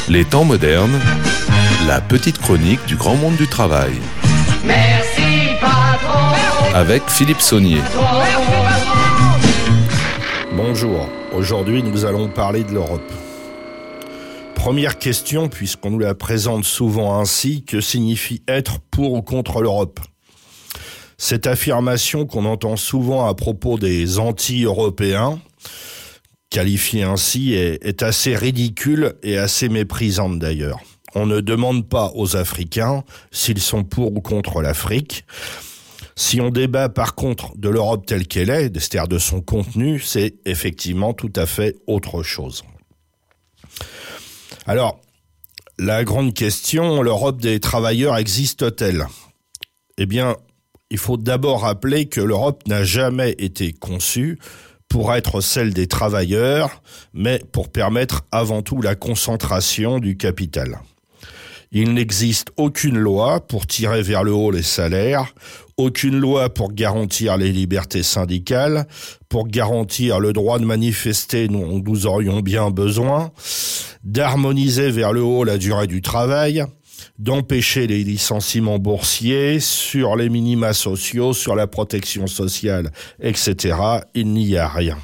Les temps modernes, la petite chronique du grand monde du travail. Merci patron. Avec Philippe Saunier. Bonjour, aujourd'hui nous allons parler de l'Europe. Première question, puisqu'on nous la présente souvent ainsi, que signifie être pour ou contre l'Europe ? Cette affirmation qu'on entend souvent à propos des anti-européens, qualifiée ainsi, est assez ridicule et assez méprisante d'ailleurs. On ne demande pas aux Africains s'ils sont pour ou contre l'Afrique. Si on débat par contre de l'Europe telle qu'elle est, c'est-à-dire de son contenu, c'est effectivement tout à fait autre chose. Alors, la grande question, l'Europe des travailleurs existe-t-elle ? Eh bien, il faut d'abord rappeler que l'Europe n'a jamais été conçue pour être celle des travailleurs, mais pour permettre avant tout la concentration du capital. Il n'existe aucune loi pour tirer vers le haut les salaires, aucune loi pour garantir les libertés syndicales, pour garantir le droit de manifester dont nous aurions bien besoin, d'harmoniser vers le haut la durée du travail, d'empêcher les licenciements boursiers, sur les minima sociaux, sur la protection sociale, etc. Il n'y a rien.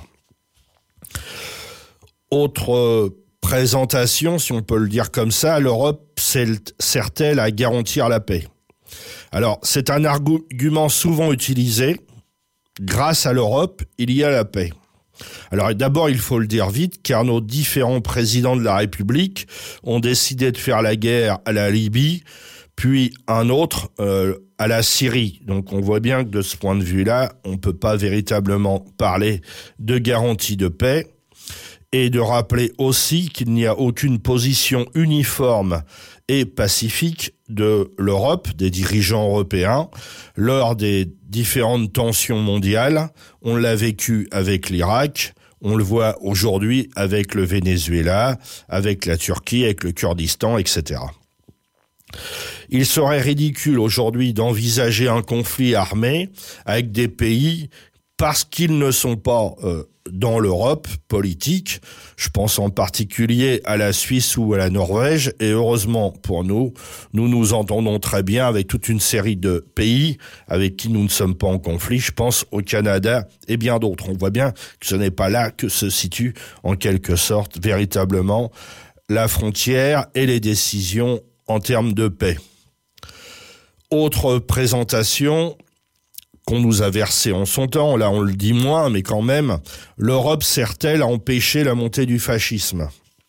Autre présentation, si on peut le dire comme ça, l'Europe sert-elle à garantir la paix ? Alors, c'est un argument souvent utilisé. Grâce à l'Europe, il y a la paix. Alors d'abord, il faut le dire vite, car nos différents présidents de la République ont décidé de faire la guerre à la Libye, puis un autre à la Syrie. Donc on voit bien que de ce point de vue-là, on ne peut pas véritablement parler de garantie de paix. Et de rappeler aussi qu'il n'y a aucune position uniforme et pacifique de l'Europe, des dirigeants européens, lors des différentes tensions mondiales. On l'a vécu avec l'Irak, on le voit aujourd'hui avec le Venezuela, avec la Turquie, avec le Kurdistan, etc. Il serait ridicule aujourd'hui d'envisager un conflit armé avec des pays parce qu'ils ne sont pas dans l'Europe politique. Je pense en particulier à la Suisse ou à la Norvège, et heureusement pour nous, nous nous entendons très bien avec toute une série de pays avec qui nous ne sommes pas en conflit. Je pense au Canada et bien d'autres. On voit bien que ce n'est pas là que se situe en quelque sorte véritablement la frontière et les décisions en termes de paix. Autre présentation qu'on nous a versé en son temps, là on le dit moins, mais quand même, l'Europe sert-elle à empêcher la montée du fascisme ?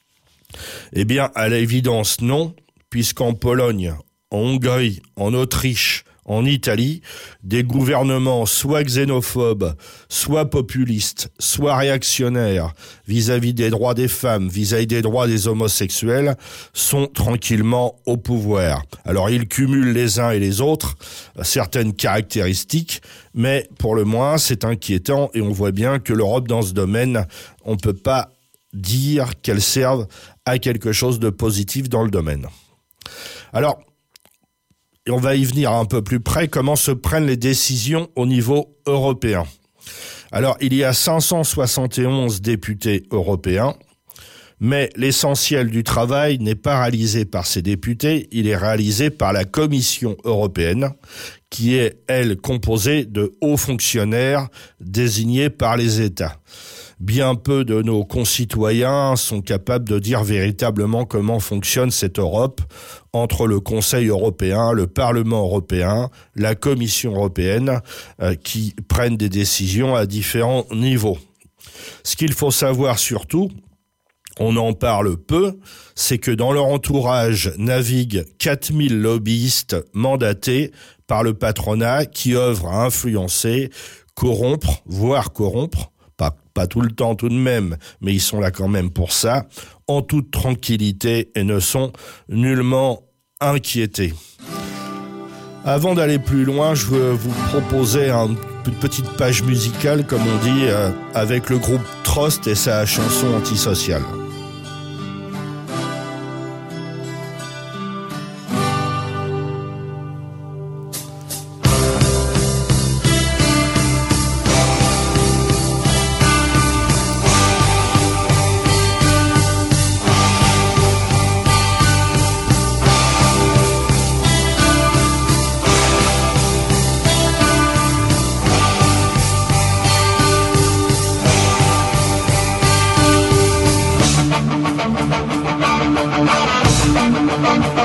Eh bien, à l'évidence non, puisqu'en Pologne, en Hongrie, en Autriche, en Italie, des gouvernements soit xénophobes, soit populistes, soit réactionnaires vis-à-vis des droits des femmes, vis-à-vis des droits des homosexuels, sont tranquillement au pouvoir. Alors ils cumulent les uns et les autres certaines caractéristiques, mais pour le moins c'est inquiétant et on voit bien que l'Europe dans ce domaine, on ne peut pas dire qu'elle serve à quelque chose de positif dans le domaine. Alors, et on va y venir un peu plus près, comment se prennent les décisions au niveau européen. Alors, il y a 571 députés européens, mais l'essentiel du travail n'est pas réalisé par ces députés, il est réalisé par la Commission européenne, qui est, elle, composée de hauts fonctionnaires désignés par les États. Bien peu de nos concitoyens sont capables de dire véritablement comment fonctionne cette Europe entre le Conseil européen, le Parlement européen, la Commission européenne, qui prennent des décisions à différents niveaux. Ce qu'il faut savoir surtout, on en parle peu, c'est que dans leur entourage naviguent 4000 lobbyistes mandatés par le patronat qui œuvrent à influencer, corrompre, voire corrompre, pas tout le temps tout de même, mais ils sont là quand même pour ça, en toute tranquillité et ne sont nullement inquiétés. Avant d'aller plus loin, je veux vous proposer une petite page musicale, comme on dit, avec le groupe Trost et sa chanson antisociale.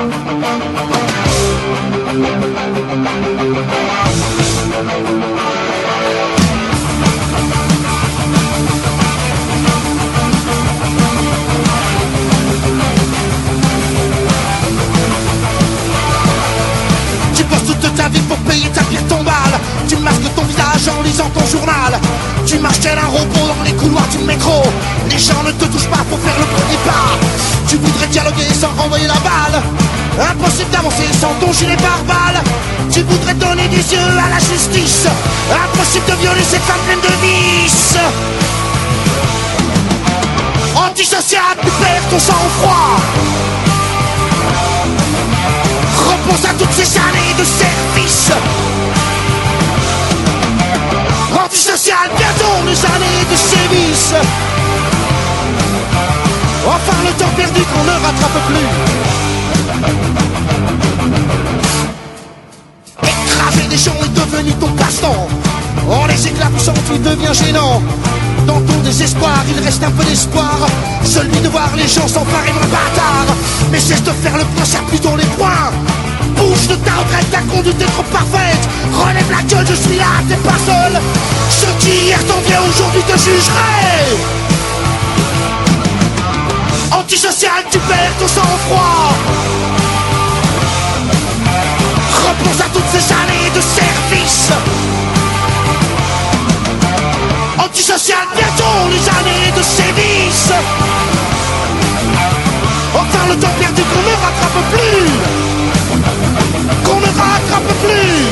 Tu bosses toute ta vie pour payer ta pire tombale. Tu masques ton visage en lisant ton journal. Tu marches tel un robot dans les couloirs du métro. Les gens ne te touchent pas pour faire le premier pas. Tu voudrais dialoguer sans renvoyer la balle. Impossible d'avancer sans ton gilet pare-balles. Tu voudrais donner des yeux à la justice. Impossible de violer cette femme pleine de vices. Antisocial, tu perds ton sang-froid. Repense à toutes ces années de service. Antisocial, bientôt les années de sévices. Enfin le temps perdu qu'on ne rattrape plus. Écraser des gens est devenu ton passe-temps. En les éclaboussant tu deviens gênant. Dans ton désespoir il reste un peu d'espoir, celui de voir les gens s'emparer d'un bâtard. Mais cesse de faire le point, serre plutôt les poings. Bouge de ta retraite, ta conduite est trop parfaite. Relève la gueule, je suis là, t'es pas seul. Ceux qui hier t'enviaient aujourd'hui te jugeraient. Antisocial, tu perds ton sang-froid. Repense à toutes ces années de service. Antisocial, bientôt les années de sévices. Enfin le temps perdu qu'on ne rattrape plus. Qu'on ne rattrape plus.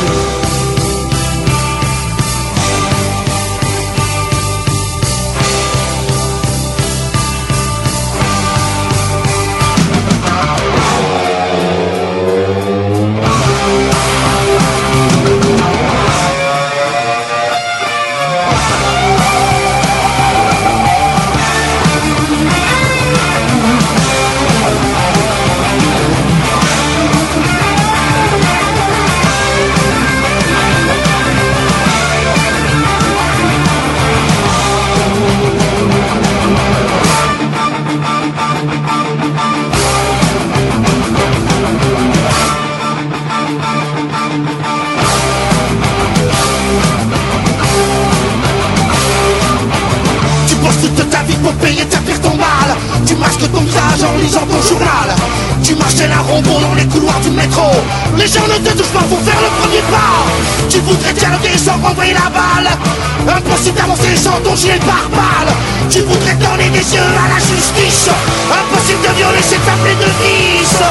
Pour payer ta pire ton mal. Tu masques ton visage en lisant ton journal. Tu marches tel un robot dans les couloirs du métro. Les gens ne te touchent pas pour faire le premier pas. Tu voudrais dialoguer sans renvoyer la balle. Impossible d'avancer sans ton gilet pare-balles. Tu voudrais donner des yeux à la justice. Impossible de violer cette femme pleine de vices.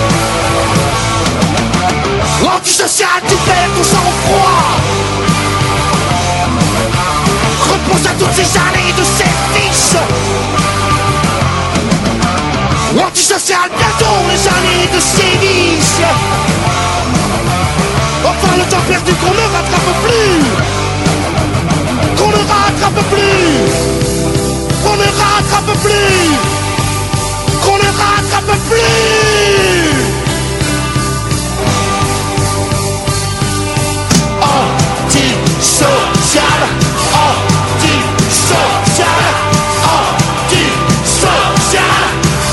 Antisocial, tu perds ton sang-froid. Repense à toutes ces années de service. Antisocial, bientôt les années de sévices. Enfin le temps perdu qu'on ne rattrape plus. Qu'on ne rattrape plus. Qu'on ne rattrape plus. Qu'on ne rattrape plus. Antisocial. Antisocial, antisocial,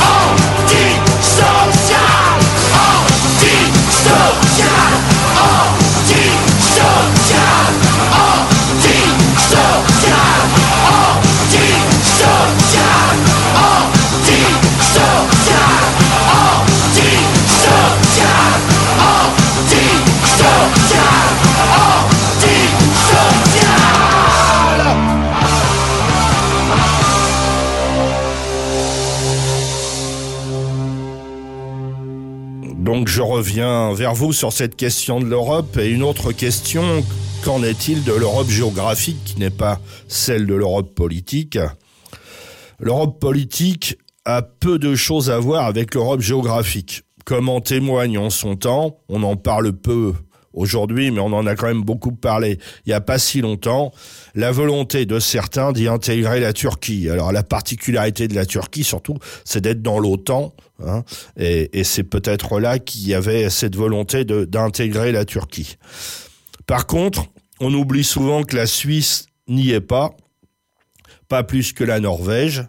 antisocial, antisocial, antisocial, antisocial, antisocial, antisocial, Donc je reviens vers vous sur cette question de l'Europe et une autre question, qu'en est-il de l'Europe géographique qui n'est pas celle de l'Europe politique ? L'Europe politique a peu de choses à voir avec l'Europe géographique. Comme en témoigne en son temps, on en parle peu aujourd'hui, mais on en a quand même beaucoup parlé il n'y a pas si longtemps, la volonté de certains d'y intégrer la Turquie. Alors la particularité de la Turquie surtout, c'est d'être dans l'OTAN, hein, et c'est peut-être là qu'il y avait cette volonté d'intégrer la Turquie. Par contre, on oublie souvent que la Suisse n'y est pas plus que la Norvège,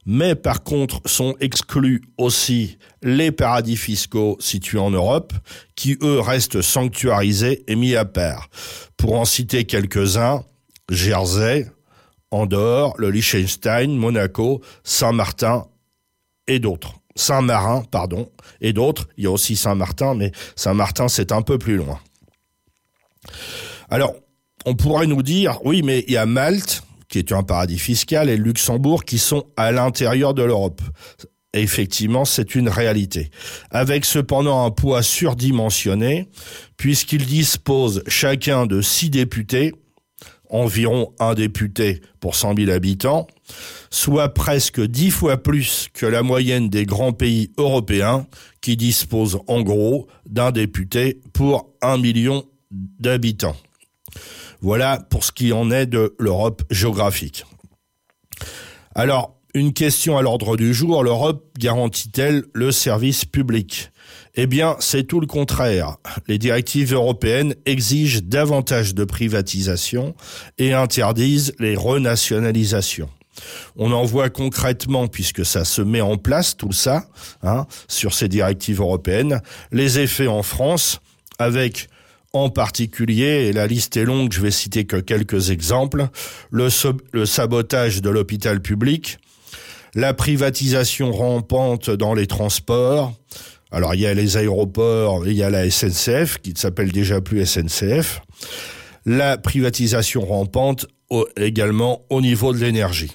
Mais par contre, sont exclus aussi les paradis fiscaux situés en Europe, qui eux restent sanctuarisés et mis à part. Pour en citer quelques-uns, Jersey, Andorre, le Liechtenstein, Monaco, Saint-Marin et d'autres. Et d'autres. Il y a aussi Saint-Martin, mais Saint-Martin, c'est un peu plus loin. Alors, on pourrait nous dire, oui, mais il y a Malte, qui est un paradis fiscal, et le Luxembourg, qui sont à l'intérieur de l'Europe. Et effectivement, c'est une réalité. Avec cependant un poids surdimensionné, puisqu'ils disposent chacun de 6 députés, environ un député pour 100 000 habitants, soit presque 10 fois plus que la moyenne des grands pays européens qui disposent en gros d'un député pour 1 million d'habitants. Voilà pour ce qui en est de l'Europe géographique. Alors, une question à l'ordre du jour, l'Europe garantit-elle le service public ? Eh bien, c'est tout le contraire. Les directives européennes exigent davantage de privatisation et interdisent les renationalisations. On en voit concrètement, puisque ça se met en place, tout ça, sur ces directives européennes, les effets en France, avec en particulier, et la liste est longue, je vais citer que quelques exemples, le sabotage de l'hôpital public, la privatisation rampante dans les transports. Alors, il y a les aéroports, il y a la SNCF, qui ne s'appelle déjà plus SNCF. La privatisation rampante également au niveau de l'énergie.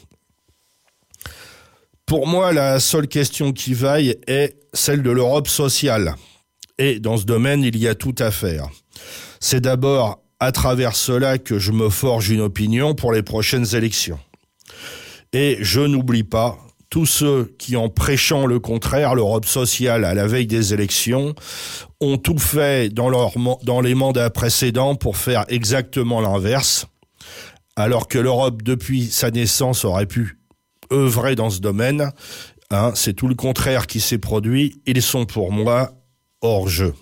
Pour moi, la seule question qui vaille est celle de l'Europe sociale. Et dans ce domaine, il y a tout à faire. C'est d'abord à travers cela que je me forge une opinion pour les prochaines élections. Et je n'oublie pas tous ceux qui, en prêchant le contraire, l'Europe sociale à la veille des élections, ont tout fait dans les mandats précédents pour faire exactement l'inverse, alors que l'Europe, depuis sa naissance, aurait pu œuvrer dans ce domaine. C'est tout le contraire qui s'est produit. Ils sont pour moi hors jeu.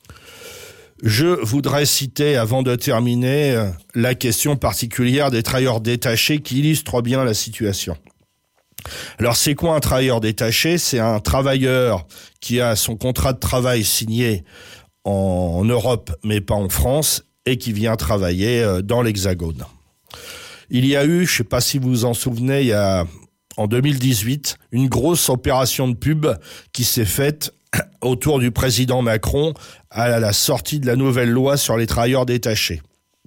Je voudrais citer, avant de terminer, la question particulière des travailleurs détachés qui illustre bien la situation. Alors, c'est quoi un travailleur détaché ? C'est un travailleur qui a son contrat de travail signé en Europe, mais pas en France, et qui vient travailler dans l'Hexagone. Il y a eu, je ne sais pas si vous vous en souvenez, en 2018, une grosse opération de pub qui s'est faite autour du président Macron à la sortie de la nouvelle loi sur les travailleurs détachés.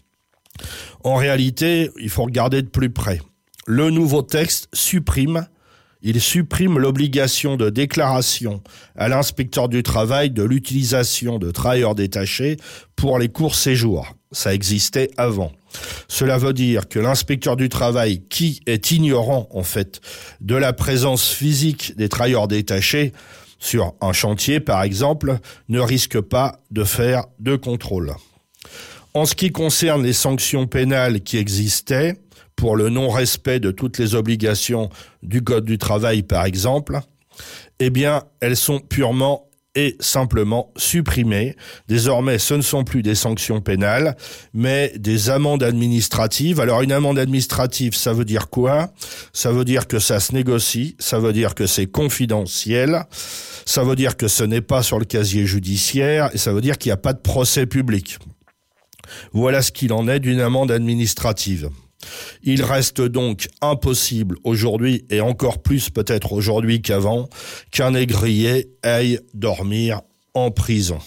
En réalité, il faut regarder de plus près. Le nouveau texte supprime l'obligation de déclaration à l'inspecteur du travail de l'utilisation de travailleurs détachés pour les courts séjours. Ça existait avant. Cela veut dire que l'inspecteur du travail, qui est ignorant en fait de la présence physique des travailleurs détachés sur un chantier par exemple, ne risque pas de faire de contrôle. En ce qui concerne les sanctions pénales qui existaient, pour le non-respect de toutes les obligations du Code du travail, par exemple, eh bien, elles sont purement et simplement supprimées. Désormais, ce ne sont plus des sanctions pénales, mais des amendes administratives. Alors, une amende administrative, ça veut dire quoi ? Ça veut dire que ça se négocie, ça veut dire que c'est confidentiel, ça veut dire que ce n'est pas sur le casier judiciaire, et ça veut dire qu'il n'y a pas de procès public. Voilà ce qu'il en est d'une amende administrative. Il reste donc impossible aujourd'hui, et encore plus peut-être aujourd'hui qu'avant, qu'un négrier aille dormir en prison.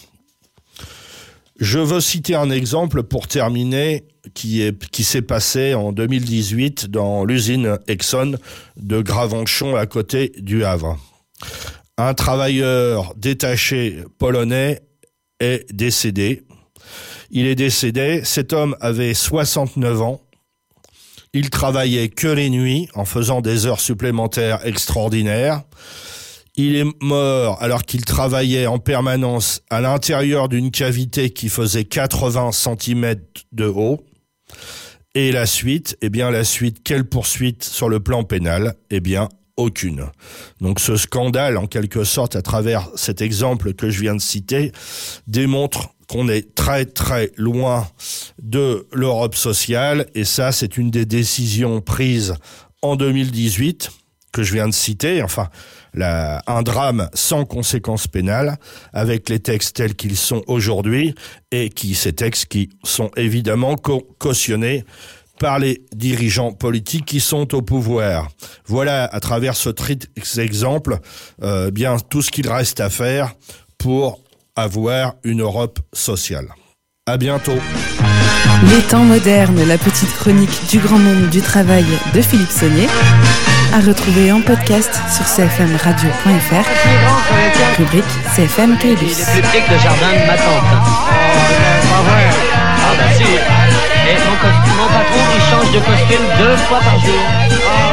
Je veux citer un exemple pour terminer qui s'est passé en 2018 dans l'usine Exxon de Gravenchon à côté du Havre. Un travailleur détaché polonais est décédé. Il est décédé, cet homme avait 69 ans. Il travaillait que les nuits en faisant des heures supplémentaires extraordinaires. Il est mort alors qu'il travaillait en permanence à l'intérieur d'une cavité qui faisait 80 cm de haut. Et la suite, quelle poursuite sur le plan pénal ? Eh bien, aucune. Donc ce scandale, en quelque sorte, à travers cet exemple que je viens de citer, démontre qu'on est très très loin de l'Europe sociale, et ça c'est une des décisions prises en 2018 que je viens de citer, enfin un drame sans conséquences pénales, avec les textes tels qu'ils sont aujourd'hui, et ces textes qui sont évidemment cautionnés par les dirigeants politiques qui sont au pouvoir. Voilà, à travers ce exemple, bien tout ce qu'il reste à faire pour avoir une Europe sociale. À bientôt. Les temps modernes, la petite chronique du grand monde du travail de Philippe Saunier, à retrouver en podcast sur cfmradio.fr, rubrique CFM Caylus. Il est plus petit que le jardin de ma tante. Pas vrai. Ah bah si. Et mon patron, il change de costume 2 fois par jour.